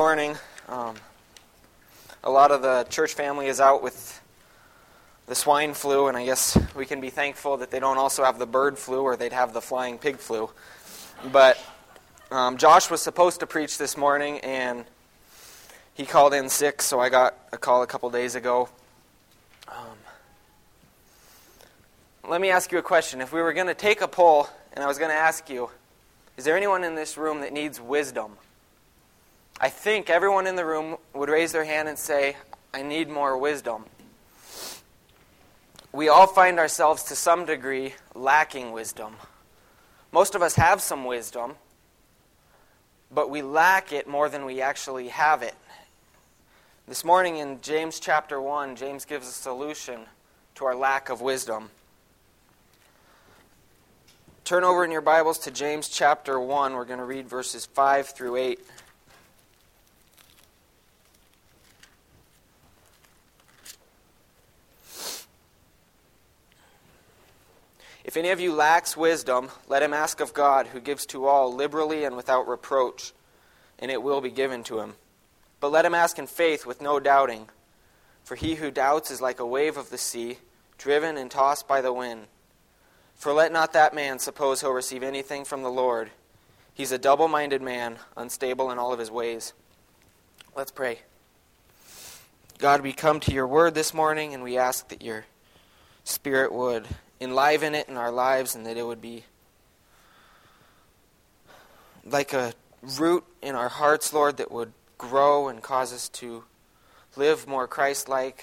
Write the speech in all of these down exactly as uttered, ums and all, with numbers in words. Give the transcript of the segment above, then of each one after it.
morning. Um, a lot of the church family is out with the swine flu, and I guess we can be thankful that they don't also have the bird flu, or they'd have the flying pig flu. But um, Josh was supposed to preach this morning, and he called in sick, so I got a call a couple days ago. Um, let me ask you a question. If we were going to take a poll, and I was going to ask you, is there anyone in this room that needs wisdom? I think everyone in the room would raise their hand and say, I need more wisdom. We all find ourselves to some degree lacking wisdom. Most of us have some wisdom, but we lack it more than we actually have it. This morning in James chapter one, James gives a solution to our lack of wisdom. Turn over in your Bibles to James chapter one. We're going to read verses five through eight. If any of you lacks wisdom, let him ask of God, who gives to all liberally and without reproach, and it will be given to him. But let him ask in faith with no doubting. For he who doubts is like a wave of the sea, driven and tossed by the wind. For let not that man suppose he'll receive anything from the Lord. He's a double-minded man, unstable in all of his ways. Let's pray. God, we come to your word this morning, and we ask that your Spirit would enliven it in our lives, and that it would be like a root in our hearts, Lord, that would grow and cause us to live more Christ-like.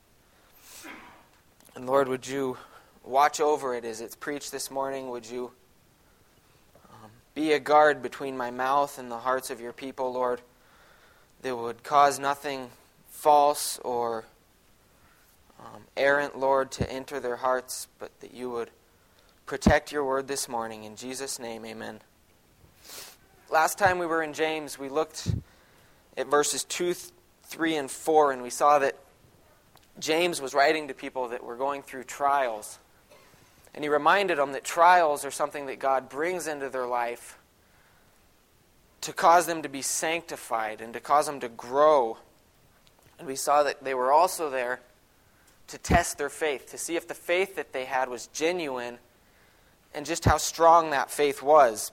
And Lord, would you watch over it as it's preached this morning? Would you um, be a guard between my mouth and the hearts of your people, Lord, that would cause nothing false or Um, errant, Lord, to enter their hearts, but that you would protect your word this morning. In Jesus' name, amen. Last time we were in James, we looked at verses two, three, and four, and we saw that James was writing to people that were going through trials. And he reminded them that trials are something that God brings into their life to cause them to be sanctified and to cause them to grow. And we saw that they were also there to test their faith, to see if the faith that they had was genuine and just how strong that faith was.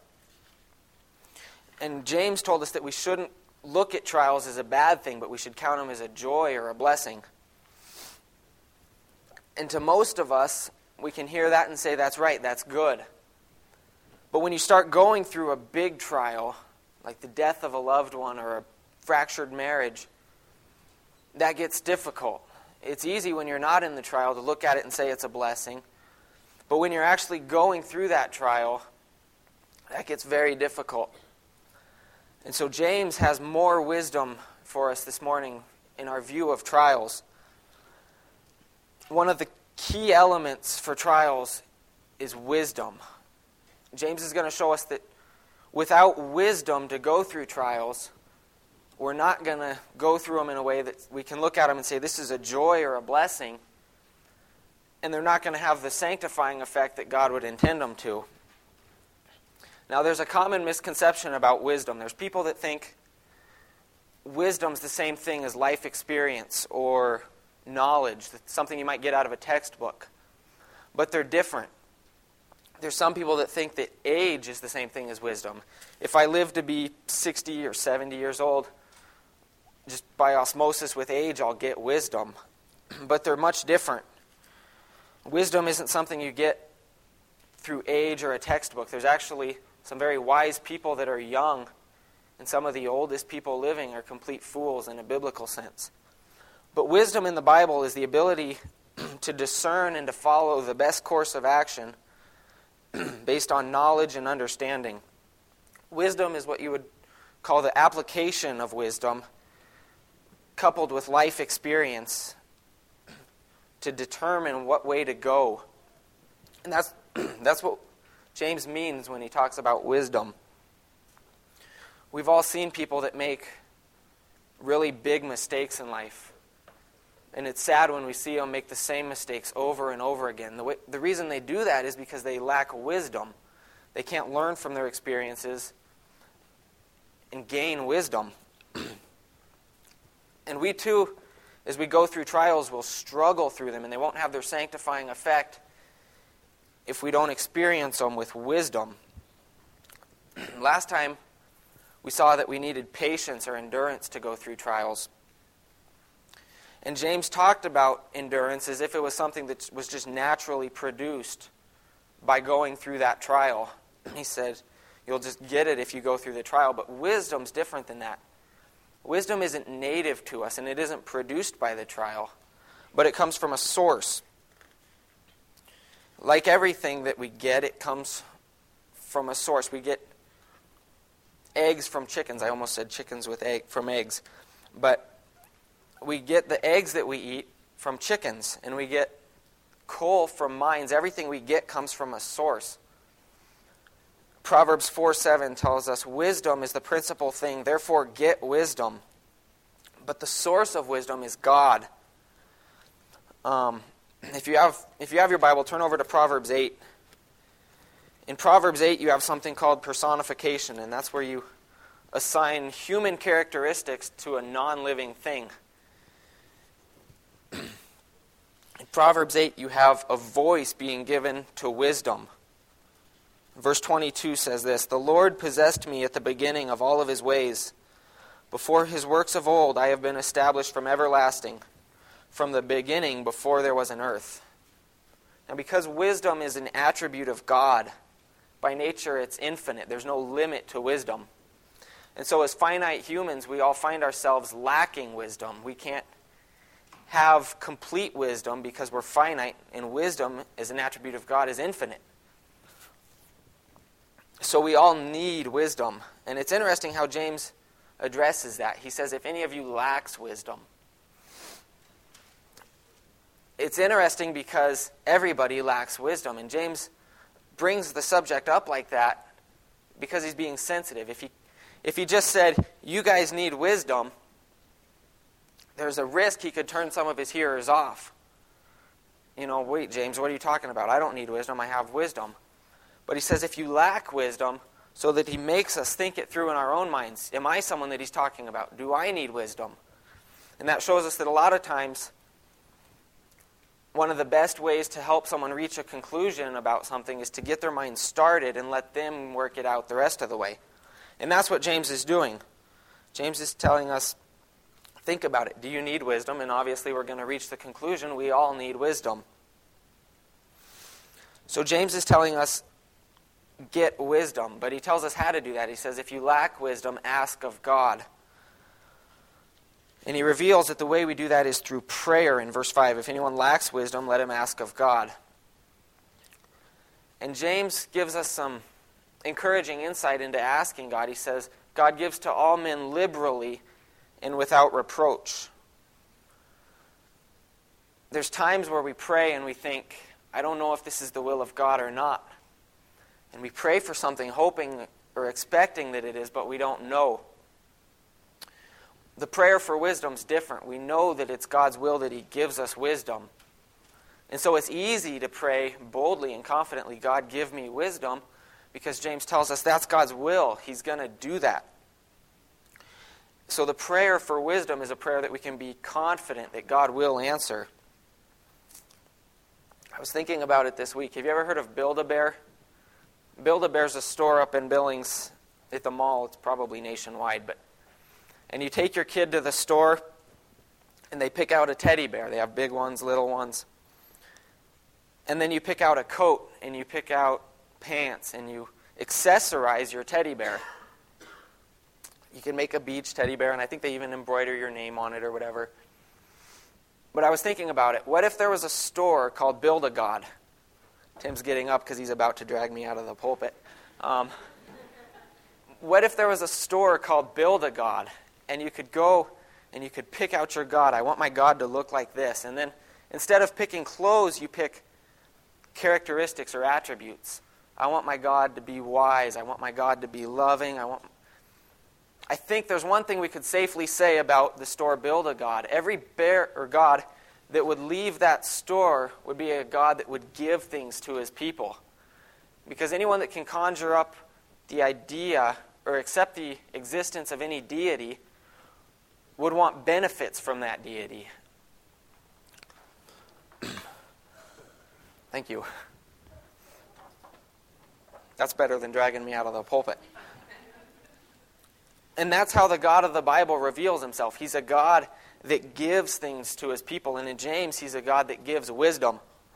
And James told us that we shouldn't look at trials as a bad thing, but we should count them as a joy or a blessing. And to most of us, we can hear that and say, that's right, that's good. But when you start going through a big trial, like the death of a loved one or a fractured marriage, that gets difficult. It's easy when you're not in the trial to look at it and say it's a blessing. But when you're actually going through that trial, that gets very difficult. And so James has more wisdom for us this morning in our view of trials. One of the key elements for trials is wisdom. James is going to show us that without wisdom to go through trials, we're not going to go through them in a way that we can look at them and say this is a joy or a blessing, and they're not going to have the sanctifying effect that God would intend them to. Now, there's a common misconception about wisdom. There's people that think wisdom's the same thing as life experience or knowledge, that's something you might get out of a textbook. But they're different. There's some people that think that age is the same thing as wisdom. If I live to be sixty or seventy years old, just by osmosis with age, I'll get wisdom. But they're much different. Wisdom isn't something you get through age or a textbook. There's actually some very wise people that are young, and some of the oldest people living are complete fools in a biblical sense. But wisdom in the Bible is the ability to discern and to follow the best course of action based on knowledge and understanding. Wisdom is what you would call the application of wisdom, coupled with life experience to determine what way to go. And that's that's what James means when he talks about wisdom. We've all seen people that make really big mistakes in life. And it's sad when we see them make the same mistakes over and over again. The, way, the reason they do that is because they lack wisdom. They can't learn from their experiences and gain wisdom. we too, as we go through trials, will struggle through them, and they won't have their sanctifying effect if we don't experience them with wisdom. Last time, we saw that we needed patience or endurance to go through trials. And James talked about endurance as if it was something that was just naturally produced by going through that trial. He said, you'll just get it if you go through the trial. But wisdom's different than that. Wisdom isn't native to us, and it isn't produced by the trial, but it comes from a source. Like everything that we get, it comes from a source. We get eggs from chickens. I almost said chickens with egg from eggs. But we get the eggs that we eat from chickens, and we get coal from mines. Everything we get comes from a source. Proverbs four seven tells us, wisdom is the principal thing, therefore get wisdom. But the source of wisdom is God. Um, if you have if you have your Bible, turn over to Proverbs eight. In Proverbs eight, you have something called personification, and that's where you assign human characteristics to a non-living thing. In Proverbs eight, you have a voice being given to wisdom. Verse twenty-two says this, the Lord possessed me at the beginning of all of his ways. Before his works of old I have been established from everlasting, from the beginning before there was an earth. Now because wisdom is an attribute of God, by nature it's infinite. There's no limit to wisdom. And so as finite humans, we all find ourselves lacking wisdom. We can't have complete wisdom because we're finite, and wisdom as an attribute of God is infinite. So we all need wisdom. And it's interesting how James addresses that. He says, if any of you lacks wisdom. It's interesting because everybody lacks wisdom. And James brings the subject up like that because he's being sensitive. If he, if he just said, you guys need wisdom, there's a risk he could turn some of his hearers off. You know, wait, James, what are you talking about? I don't need wisdom, I have wisdom. But he says, if you lack wisdom, so that he makes us think it through in our own minds. Am I someone that he's talking about? Do I need wisdom? And that shows us that a lot of times, one of the best ways to help someone reach a conclusion about something is to get their mind started and let them work it out the rest of the way. And that's what James is doing. James is telling us, think about it. Do you need wisdom? And obviously we're going to reach the conclusion we all need wisdom. So James is telling us, get wisdom. But he tells us how to do that. He says, if you lack wisdom, ask of God. And he reveals that the way we do that is through prayer in verse five. If anyone lacks wisdom, let him ask of God. And James gives us some encouraging insight into asking God. He says, God gives to all men liberally and without reproach. There's times where we pray and we think, I don't know if this is the will of God or not. And we pray for something hoping or expecting that it is, but we don't know. The prayer for wisdom is different. We know that it's God's will that he gives us wisdom. And so it's easy to pray boldly and confidently, God, give me wisdom, because James tells us that's God's will. He's going to do that. So the prayer for wisdom is a prayer that we can be confident that God will answer. I was thinking about it this week. Have you ever heard of Build-A-Bear? Build-A-Bear's a store up in Billings at the mall. It's probably nationwide. but And you take your kid to the store, and they pick out a teddy bear. They have big ones, little ones. And then you pick out a coat, and you pick out pants, and you accessorize your teddy bear. You can make a beach teddy bear, and I think they even embroider your name on it or whatever. But I was thinking about it. What if there was a store called Build-A-God? Tim's getting up because he's about to drag me out of the pulpit. Um, what if there was a store called Build-A-God, and you could go and you could pick out your God? I want my God to look like this. And then instead of picking clothes, you pick characteristics or attributes. I want my God to be wise. I want my God to be loving. I want. I think there's one thing we could safely say about the store Build-A-God. Every bear or God that would leave that store would be a God that would give things to his people. Because anyone that can conjure up the idea or accept the existence of any deity would want benefits from that deity. Thank you. That's better than dragging me out of the pulpit. And that's how the God of the Bible reveals himself. He's a God that gives things to his people. And in James, he's a God that gives wisdom.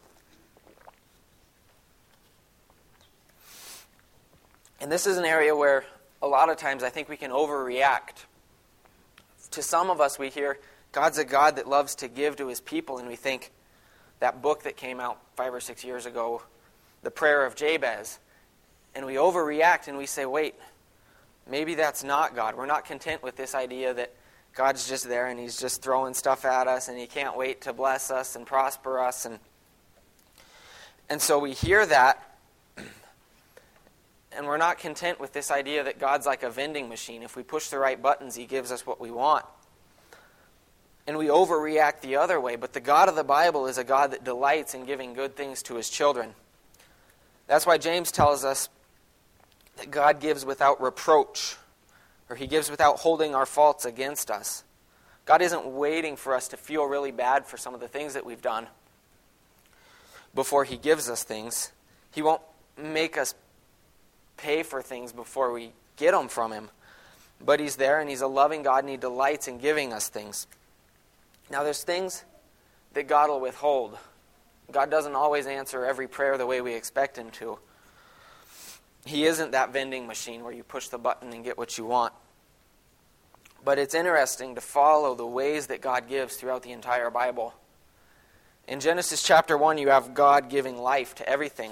And this is an area where a lot of times I think we can overreact. To some of us, we hear God's a God that loves to give to his people, and we think that book that came out five or six years ago, The Prayer of Jabez, and we overreact and we say, wait, maybe that's not God. We're not content with this idea that God's just there and he's just throwing stuff at us and he can't wait to bless us and prosper us. And, and so we hear that, and we're not content with this idea that God's like a vending machine. If we push the right buttons, he gives us what we want. And we overreact the other way. But the God of the Bible is a God that delights in giving good things to his children. That's why James tells us that God gives without reproach, or he gives without holding our faults against us. God isn't waiting for us to feel really bad for some of the things that we've done before he gives us things. He won't make us pay for things before we get them from him. But he's there, and he's a loving God, and he delights in giving us things. Now, there's things that God will withhold. God doesn't always answer every prayer the way we expect him to. He isn't that vending machine where you push the button and get what you want. But it's interesting to follow the ways that God gives throughout the entire Bible. In Genesis chapter one, you have God giving life to everything.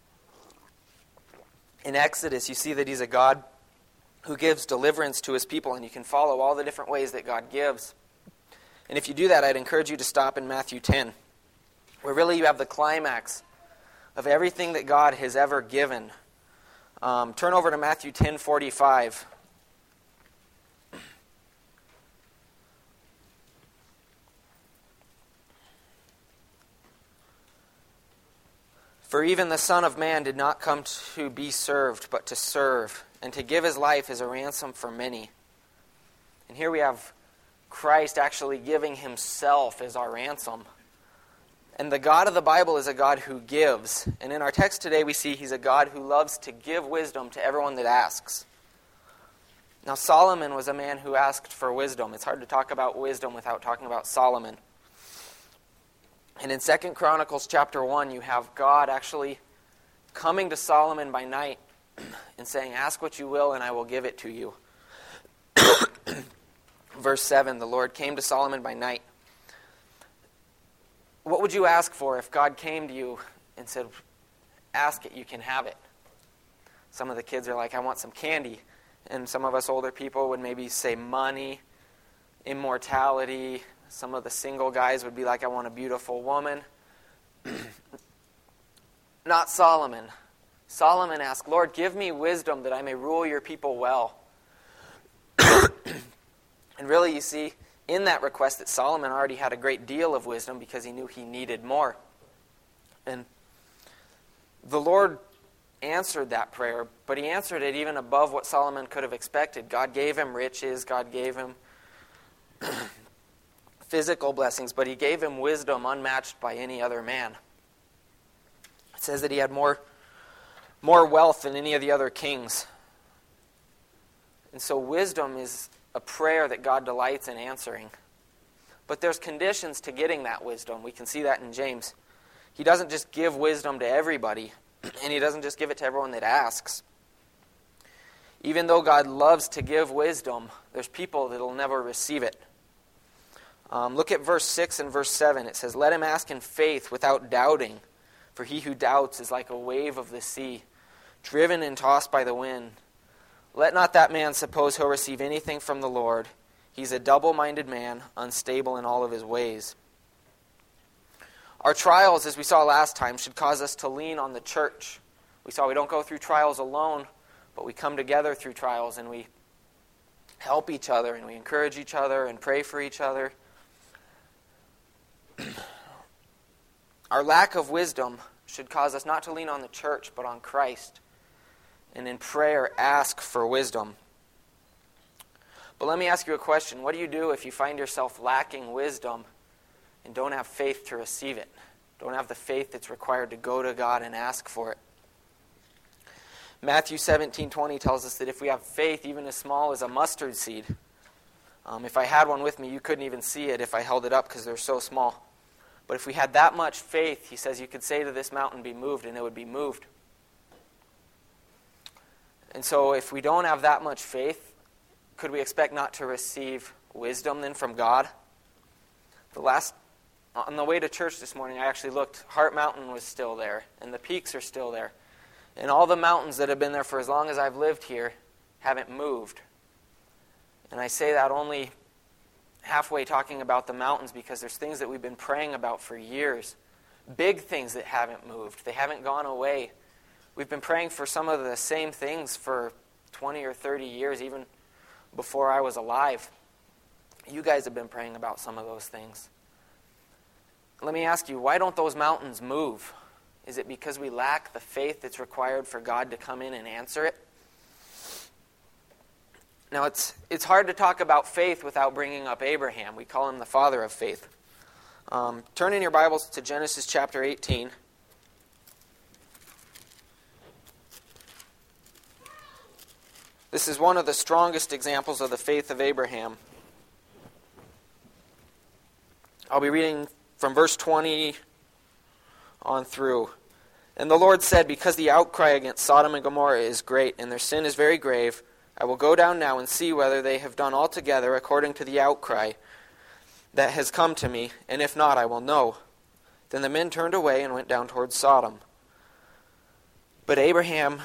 In Exodus, you see that he's a God who gives deliverance to his people, and you can follow all the different ways that God gives. And if you do that, I'd encourage you to stop in Matthew ten, where really you have the climax of everything that God has ever given. Um, turn over to Matthew ten forty-five. For even the Son of Man did not come to be served, but to serve, and to give his life as a ransom for many. And here we have Christ actually giving himself as our ransom. And the God of the Bible is a God who gives. And in our text today we see he's a God who loves to give wisdom to everyone that asks. Now Solomon was a man who asked for wisdom. It's hard to talk about wisdom without talking about Solomon. And in Second Chronicles chapter one, you have God actually coming to Solomon by night and saying, ask what you will and I will give it to you. Verse seven, the Lord came to Solomon by night. What would you ask for if God came to you and said, ask it, you can have it? Some of the kids are like, I want some candy. And some of us older people would maybe say money, immortality. Some of the single guys would be like, I want a beautiful woman. Not Solomon. Solomon asked, Lord, give me wisdom that I may rule your people well. And really, you see, in that request that Solomon already had a great deal of wisdom because he knew he needed more. And the Lord answered that prayer, but he answered it even above what Solomon could have expected. God gave him riches, God gave him physical blessings, but he gave him wisdom unmatched by any other man. It says that he had more, more wealth than any of the other kings. And so wisdom is a prayer that God delights in answering. But there's conditions to getting that wisdom. We can see that in James. He doesn't just give wisdom to everybody, and he doesn't just give it to everyone that asks. Even though God loves to give wisdom, there's people that will never receive it. Um, look at verse six and verse seven. It says, let him ask in faith without doubting, for he who doubts is like a wave of the sea, driven and tossed by the wind. Let not that man suppose he'll receive anything from the Lord. He's a double-minded man, unstable in all of his ways. Our trials, as we saw last time, should cause us to lean on the church. We saw we don't go through trials alone, but we come together through trials and we help each other and we encourage each other and pray for each other. Our lack of wisdom should cause us not to lean on the church, but on Christ. And in prayer, ask for wisdom. But let me ask you a question. What do you do if you find yourself lacking wisdom and don't have faith to receive it? Don't have the faith that's required to go to God and ask for it? Matthew seventeen twenty tells us that if we have faith even as small as a mustard seed, um, if I had one with me, you couldn't even see it if I held it up because they're so small. But if we had that much faith, he says you could say to this mountain, be moved, and it would be moved. And so if we don't have that much faith, could we expect not to receive wisdom then from God? The last, on the way to church this morning, I actually looked. Heart Mountain was still there, and the peaks are still there. And all the mountains that have been there for as long as I've lived here haven't moved. And I say that only halfway talking about the mountains because there's things that we've been praying about for years. Big things that haven't moved. They haven't gone away. We've been praying for some of the same things for twenty or thirty years, even before I was alive. You guys have been praying about some of those things. Let me ask you, why don't those mountains move? Is it because we lack the faith that's required for God to come in and answer it? Now, it's it's hard to talk about faith without bringing up Abraham. We call him the father of faith. Um, turn in your Bibles to Genesis chapter eighteen. This is one of the strongest examples of the faith of Abraham. I'll be reading from verse twenty on through. And the Lord said, because the outcry against Sodom and Gomorrah is great, and their sin is very grave, I will go down now and see whether they have done altogether according to the outcry that has come to me, and if not, I will know. Then the men turned away and went down towards Sodom. But Abraham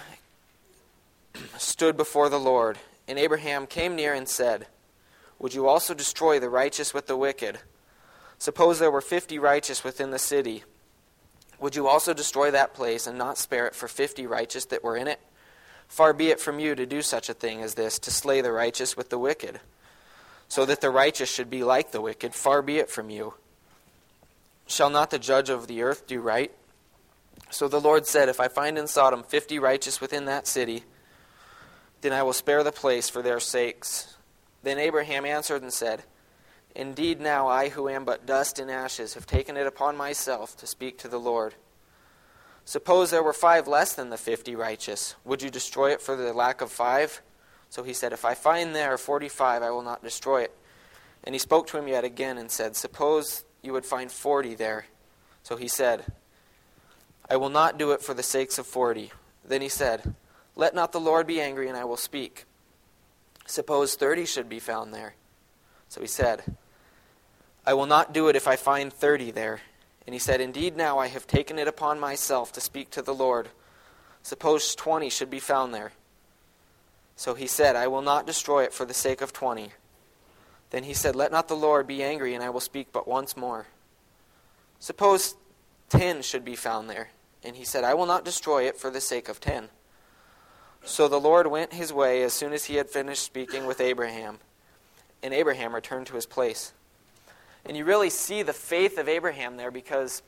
stood before the Lord, and Abraham came near and said, would you also destroy the righteous with the wicked? Suppose there were fifty righteous within the city. Would you also destroy that place and not spare it for fifty righteous that were in it? Far be it from you to do such a thing as this, to slay the righteous with the wicked, so that the righteous should be like the wicked. Far be it from you. Shall not the judge of the earth do right? So the Lord said, if I find in Sodom fifty righteous within that city, then I will spare the place for their sakes. Then Abraham answered and said, indeed now I who am but dust and ashes have taken it upon myself to speak to the Lord. Suppose there were five less than the fifty righteous. Would you destroy it for the lack of five? So he said, if I find there forty-five, I will not destroy it. And he spoke to him yet again and said, suppose you would find forty there. So he said, I will not do it for the sakes of forty. Then he said, let not the Lord be angry, and I will speak. Suppose thirty should be found there. So he said, I will not do it if I find thirty there. And he said, indeed now I have taken it upon myself to speak to the Lord. Suppose twenty should be found there. So he said, I will not destroy it for the sake of twenty. Then he said, let not the Lord be angry, and I will speak but once more. Suppose ten should be found there. And he said, I will not destroy it for the sake of ten. So the Lord went his way as soon as he had finished speaking with Abraham. And Abraham returned to his place. And you really see the faith of Abraham there because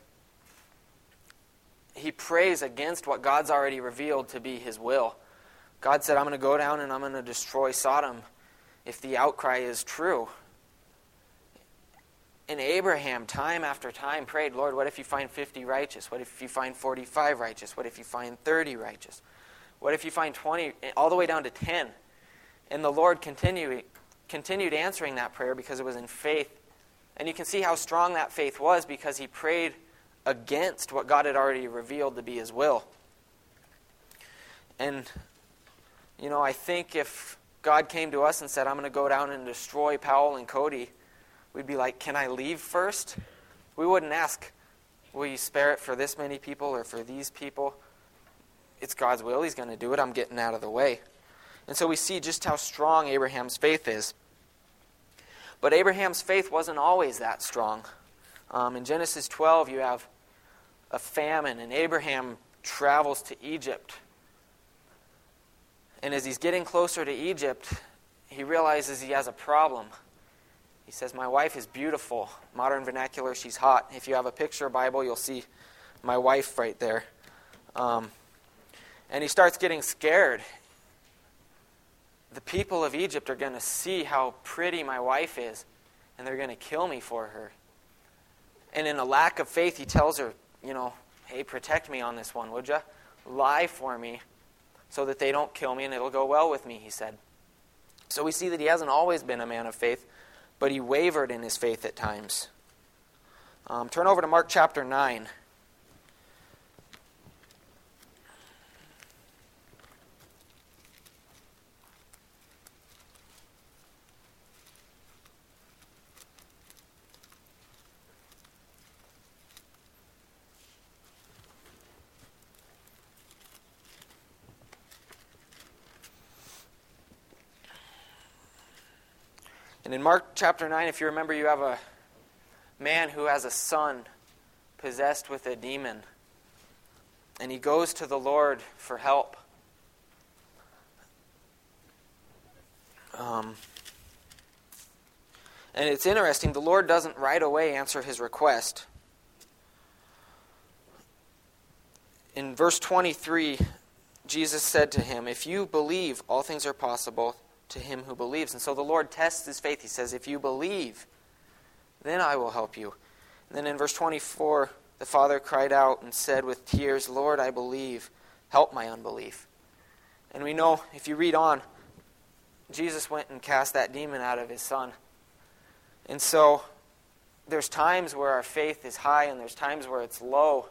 he prays against what God's already revealed to be his will. God said, I'm going to go down and I'm going to destroy Sodom if the outcry is true. And Abraham, time after time, prayed, Lord, what if you find fifty righteous? What if you find forty-five righteous? What if you find thirty righteous? What if you find twenty, all the way down to ten? And the Lord continued, continued answering that prayer because it was in faith. And you can see how strong that faith was because he prayed against what God had already revealed to be his will. And, you know, I think if God came to us and said, I'm going to go down and destroy Powell and Cody, we'd be like, can I leave first? We wouldn't ask, will you spare it for this many people or for these people? It's God's will. He's going to do it. I'm getting out of the way. And so we see just how strong Abraham's faith is. But Abraham's faith wasn't always that strong. Um, in Genesis twelve, you have a famine, and Abraham travels to Egypt. And as he's getting closer to Egypt, he realizes he has a problem. He says, my wife is beautiful. Modern vernacular, she's hot. If you have a picture Bible, you'll see my wife right there. Um, and he starts getting scared. the people of Egypt are going to see how pretty my wife is, and they're going to kill me for her. And in a lack of faith, he tells her, you know, hey, protect me on this one, would you? Lie for me so that they don't kill me and it'll go well with me, he said. So we see that he hasn't always been a man of faith, but he wavered in his faith at times. Um, turn over to Mark chapter nine. And in Mark chapter nine, if you remember, you have a man who has a son possessed with a demon. And he goes to the Lord for help. Um, and it's interesting, the Lord doesn't right away answer his request. In verse twenty-three, Jesus said to him, if you believe, all things are possible to him who believes. And so the Lord tests his faith. He says, if you believe, then I will help you. And then in verse twenty-four, the father cried out and said with tears, Lord, I believe. Help my unbelief. And we know, if you read on, Jesus went and cast that demon out of his son. And so there's times where our faith is high and there's times where it's low.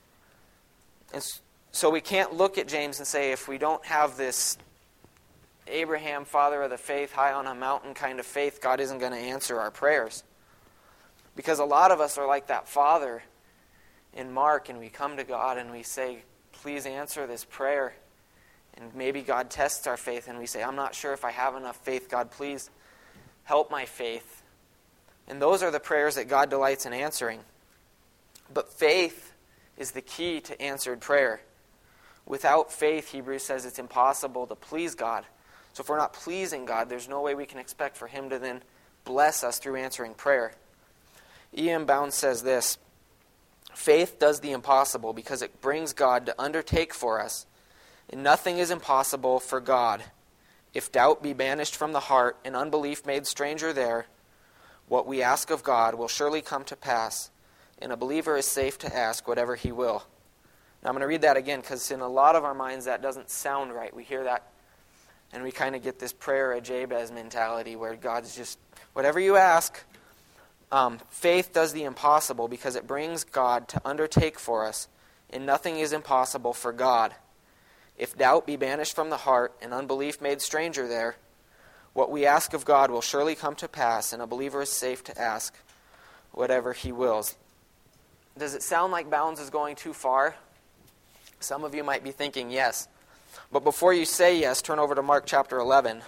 And so we can't look at James and say, if we don't have this Abraham, father of the faith, high on a mountain kind of faith, God isn't going to answer our prayers. Because a lot of us are like that father in Mark, and we come to God and we say, please answer this prayer. And maybe God tests our faith and we say, I'm not sure if I have enough faith. God, please help my faith. And those are the prayers that God delights in answering. But faith is the key to answered prayer. Without faith, Hebrews says it's impossible to please God. So if we're not pleasing God, there's no way we can expect for him to then bless us through answering prayer. E M Bounds says this, faith does the impossible because it brings God to undertake for us. And nothing is impossible for God. If doubt be banished from the heart and unbelief made stranger there, what we ask of God will surely come to pass, and a believer is safe to ask whatever he will. Now I'm going to read that again because in a lot of our minds that doesn't sound right. We hear that and we kind of get this prayer of Jabez mentality where God's just, whatever you ask. Um, faith does the impossible because it brings God to undertake for us, and nothing is impossible for God. If doubt be banished from the heart and unbelief made stranger there, what we ask of God will surely come to pass, and a believer is safe to ask whatever he wills. Does it sound like Bounds is going too far? Some of you might be thinking yes. But before you say yes, turn over to Mark chapter eleven.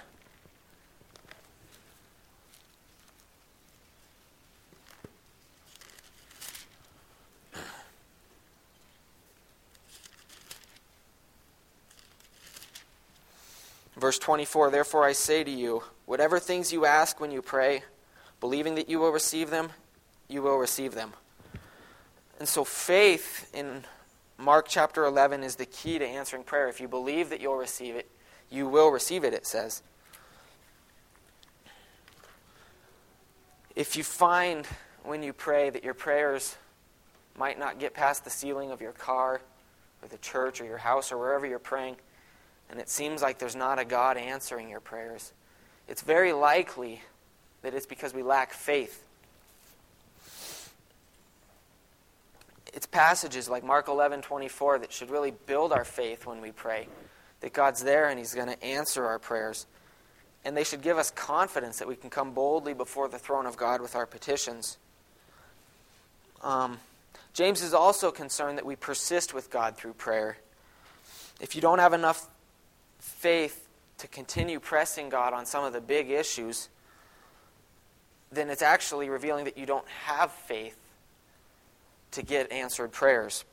Verse twenty-four, therefore I say to you, whatever things you ask when you pray, believing that you will receive them, you will receive them. And so faith in Mark chapter eleven is the key to answering prayer. If you believe that you'll receive it, you will receive it, it says. If you find when you pray that your prayers might not get past the ceiling of your car or the church or your house or wherever you're praying, and it seems like there's not a God answering your prayers, it's very likely that it's because we lack faith. It's passages like Mark eleven twenty-four that should really build our faith when we pray, that God's there and he's going to answer our prayers. And they should give us confidence that we can come boldly before the throne of God with our petitions. Um, James is also concerned that we persist with God through prayer. If you don't have enough faith to continue pressing God on some of the big issues, then it's actually revealing that you don't have faith to get answered prayers.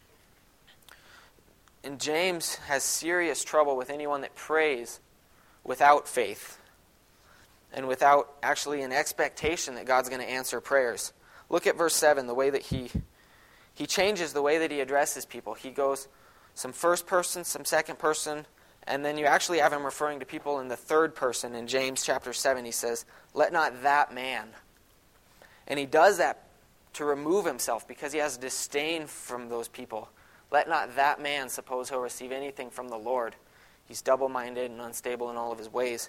And James has serious trouble with anyone that prays without faith and without actually an expectation that God's going to answer prayers. Look at verse seven, the way that he he changes the way that he addresses people. He goes some first person, some second person, And then you actually have him referring to people in the third person in James chapter seven. He says, let not that man. And he does that to remove himself because he has disdain from those people. Let not that man suppose he'll receive anything from the Lord. He's double-minded and unstable in all of his ways.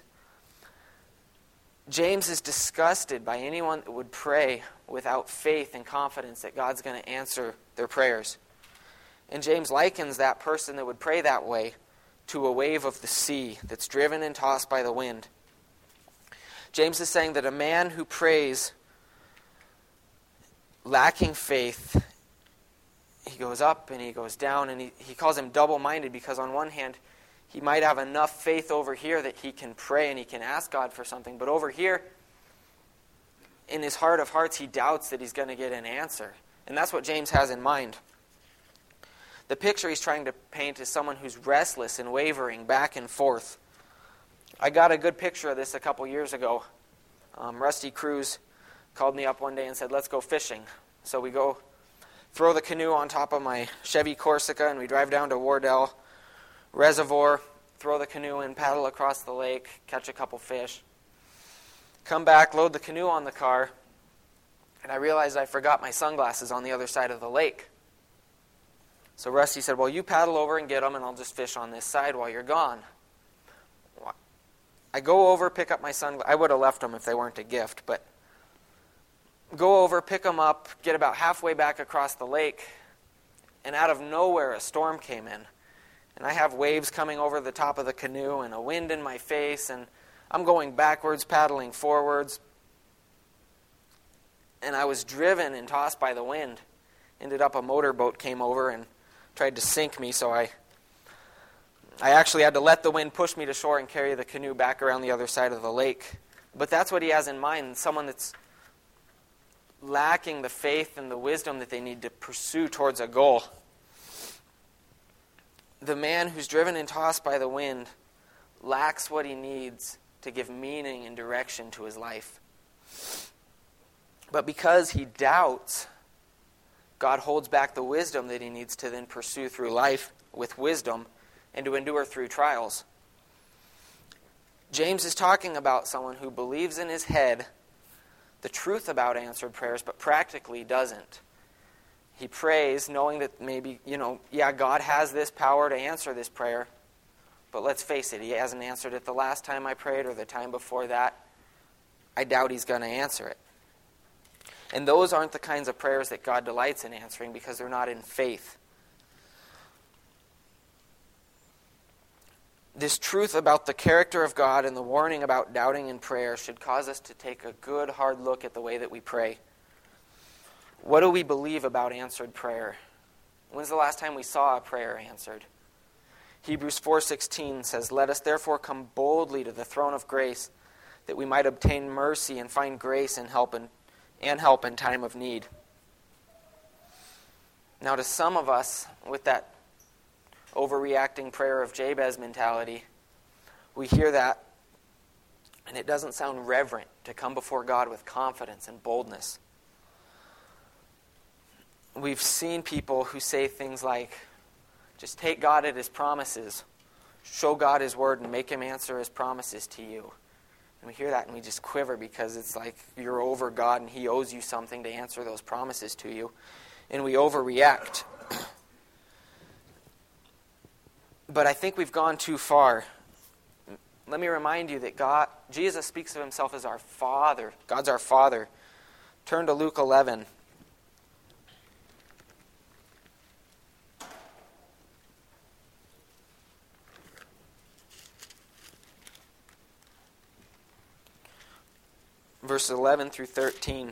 James is disgusted by anyone that would pray without faith and confidence that God's going to answer their prayers. And James likens that person that would pray that way to a wave of the sea that's driven and tossed by the wind. James is saying that a man who prays lacking faith, he goes up and he goes down, and he, he calls him double-minded because on one hand, he might have enough faith over here that he can pray and he can ask God for something, but over here, in his heart of hearts, he doubts that he's going to get an answer. And that's what James has in mind. The picture he's trying to paint is someone who's restless and wavering back and forth. I got a good picture of this a couple years ago. Um, Rusty Cruz called me up one day and said, let's go fishing. So we go throw the canoe on top of my Chevy Corsica, and we drive down to Wardell Reservoir, throw the canoe in, paddle across the lake, catch a couple fish. Come back, load the canoe on the car, and I realized I forgot my sunglasses on the other side of the lake. So Rusty said, well, you paddle over and get them, and I'll just fish on this side while you're gone. I go over, pick up my sunglasses. I would have left them if they weren't a gift, but go over, pick them up, get about halfway back across the lake, and out of nowhere a storm came in. And I have waves coming over the top of the canoe and a wind in my face, and I'm going backwards, paddling forwards. And I was driven and tossed by the wind. Ended up a motorboat came over and tried to sink me, so I I actually had to let the wind push me to shore and carry the canoe back around the other side of the lake. But that's what he has in mind, someone that's lacking the faith and the wisdom that they need to pursue towards a goal. The man who's driven and tossed by the wind lacks what he needs to give meaning and direction to his life. But because he doubts, God holds back the wisdom that he needs to then pursue through life with wisdom and to endure through trials. James is talking about someone who believes in his head the truth about answered prayers, but practically doesn't. He prays knowing that maybe, you know, yeah, God has this power to answer this prayer, but let's face it, he hasn't answered it the last time I prayed or the time before that. I doubt he's going to answer it. And those aren't the kinds of prayers that God delights in answering because they're not in faith. This truth about the character of God and the warning about doubting in prayer should cause us to take a good, hard look at the way that we pray. What do we believe about answered prayer? When's the last time we saw a prayer answered? Hebrews four sixteen says, let us therefore come boldly to the throne of grace, that we might obtain mercy and find grace and help in, and help in time of need. Now to some of us, with that overreacting prayer of Jabez mentality, we hear that, and it doesn't sound reverent to come before God with confidence and boldness. We've seen people who say things like, just take God at his promises, show God his word, and make him answer his promises to you. And we hear that and we just quiver because it's like you're over God and he owes you something to answer those promises to you. And we overreact. But I think we've gone too far. Let me remind you that God, Jesus speaks of himself as our Father. God's our Father. Turn to Luke eleven. Verses eleven through thirteen.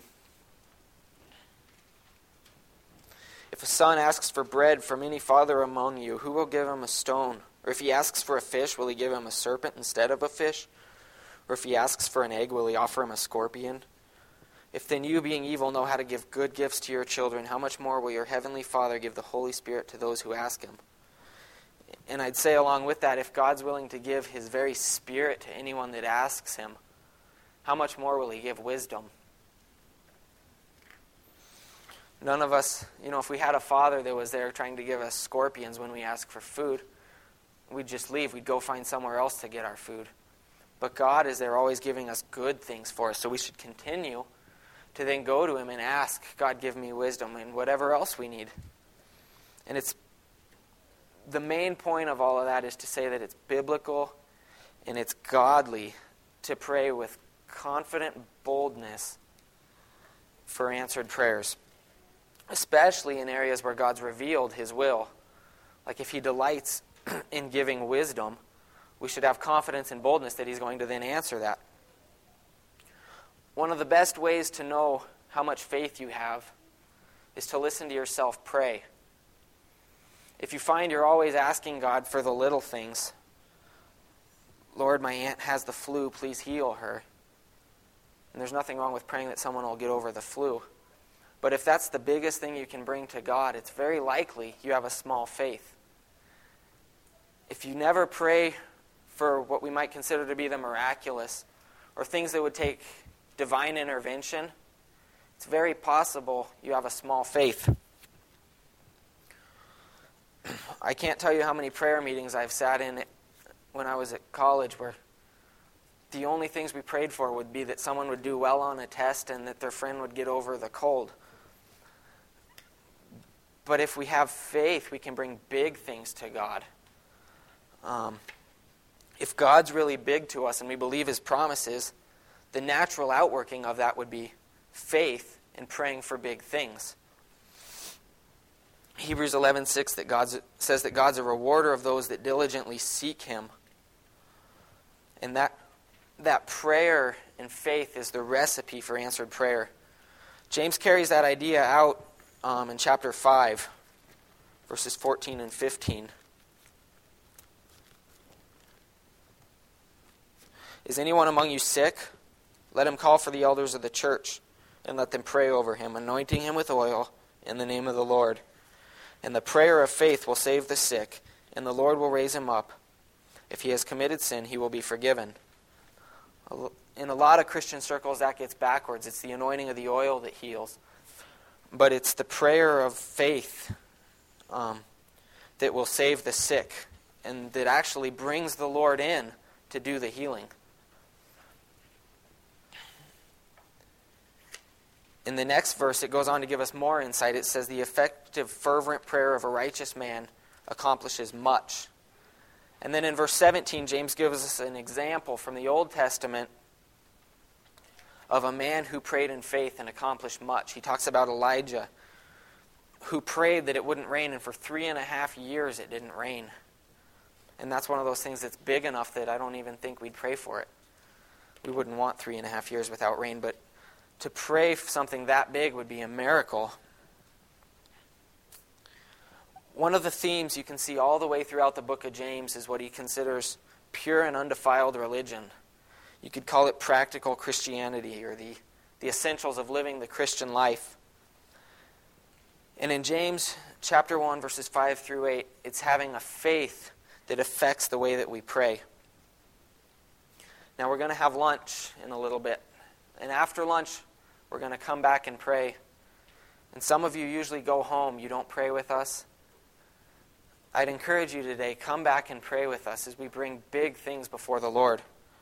If a son asks for bread from any father among you, who will give him a stone? Or if he asks for a fish, will he give him a serpent instead of a fish? Or if he asks for an egg, will he offer him a scorpion? If then you, being evil, know how to give good gifts to your children, how much more will your heavenly Father give the Holy Spirit to those who ask him? And I'd say along with that, if God's willing to give his very Spirit to anyone that asks him, how much more will he give wisdom? None of us, you know, if we had a father that was there trying to give us scorpions when we ask for food, we'd just leave. We'd go find somewhere else to get our food. But God is there always giving us good things for us. So we should continue to then go to Him and ask, God, give me wisdom and whatever else we need. And it's the main point of all of that is to say that it's biblical and it's godly to pray with confident boldness for answered prayers, especially in areas where God's revealed His will. Like if He delights in giving wisdom, we should have confidence and boldness that He's going to then answer that. One of the best ways to know how much faith you have is to listen to yourself pray. If you find you're always asking God for the little things, Lord, my aunt has the flu, please heal her. And there's nothing wrong with praying that someone will get over the flu. But if that's the biggest thing you can bring to God, it's very likely you have a small faith. If you never pray for what we might consider to be the miraculous, or things that would take divine intervention, it's very possible you have a small faith. I can't tell you how many prayer meetings I've sat in when I was at college where the only things we prayed for would be that someone would do well on a test and that their friend would get over the cold. But if we have faith, we can bring big things to God. Um, if God's really big to us and we believe His promises, the natural outworking of that would be faith in praying for big things. Hebrews eleven six that God's, says that God's a rewarder of those that diligently seek Him. And that, that prayer and faith is the recipe for answered prayer. James carries that idea out um, in chapter five, verses fourteen and fifteen. Is anyone among you sick? Let him call for the elders of the church, and let them pray over him, anointing him with oil in the name of the Lord. And the prayer of faith will save the sick, and the Lord will raise him up. If he has committed sin, he will be forgiven. In a lot of Christian circles, that gets backwards. It's the anointing of the oil that heals. But it's the prayer of faith um, that will save the sick, and that actually brings the Lord in to do the healing. In the next verse, it goes on to give us more insight. It says, the effective, fervent prayer of a righteous man accomplishes much. And then in verse seventeen, James gives us an example from the Old Testament of a man who prayed in faith and accomplished much. He talks about Elijah, who prayed that it wouldn't rain, and for three and a half years it didn't rain. And that's one of those things that's big enough that I don't even think we'd pray for it. We wouldn't want three and a half years without rain, but to pray for something that big would be a miracle. One of the themes you can see all the way throughout the book of James is what he considers pure and undefiled religion. You could call it practical Christianity, or the, the essentials of living the Christian life. And in James chapter one, verses five through eight, it's having a faith that affects the way that we pray. Now we're going to have lunch in a little bit. And after lunch, we're going to come back and pray. And some of you usually go home. You don't pray with us. I'd encourage you today, come back and pray with us as we bring big things before the Lord.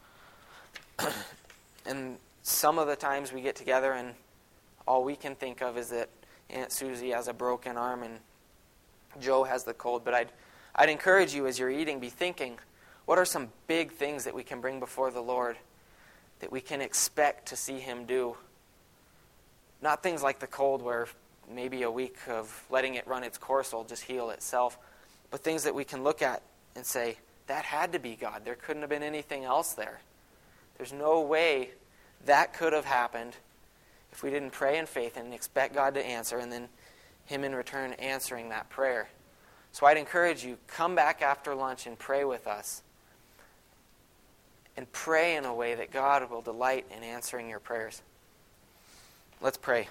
And some of the times we get together and all we can think of is that Aunt Susie has a broken arm and Joe has the cold. But I'd, I'd encourage you as you're eating, be thinking, what are some big things that we can bring before the Lord that we can expect to see Him do? Not things like the cold where maybe a week of letting it run its course will just heal itself, but things that we can look at and say, that had to be God. There couldn't have been anything else there. There's no way that could have happened if we didn't pray in faith and expect God to answer, and then Him in return answering that prayer. So I'd encourage you, come back after lunch and pray with us. And pray in a way that God will delight in answering your prayers. Let's pray.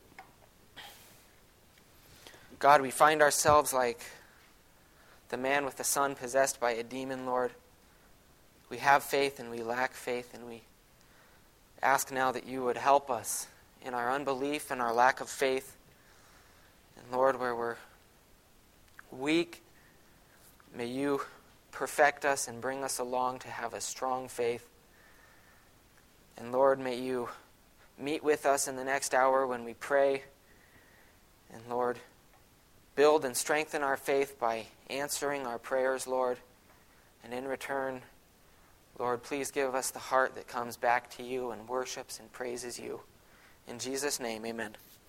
God, we find ourselves like the man with the son possessed by a demon, Lord. We have faith and we lack faith, and we ask now that you would help us in our unbelief and our lack of faith. And Lord, where we're weak, may you perfect us and bring us along to have a strong faith. And Lord, may you meet with us in the next hour when we pray. And Lord, build and strengthen our faith by answering our prayers, Lord. And in return, Lord, please give us the heart that comes back to you and worships and praises you. In Jesus' name, amen.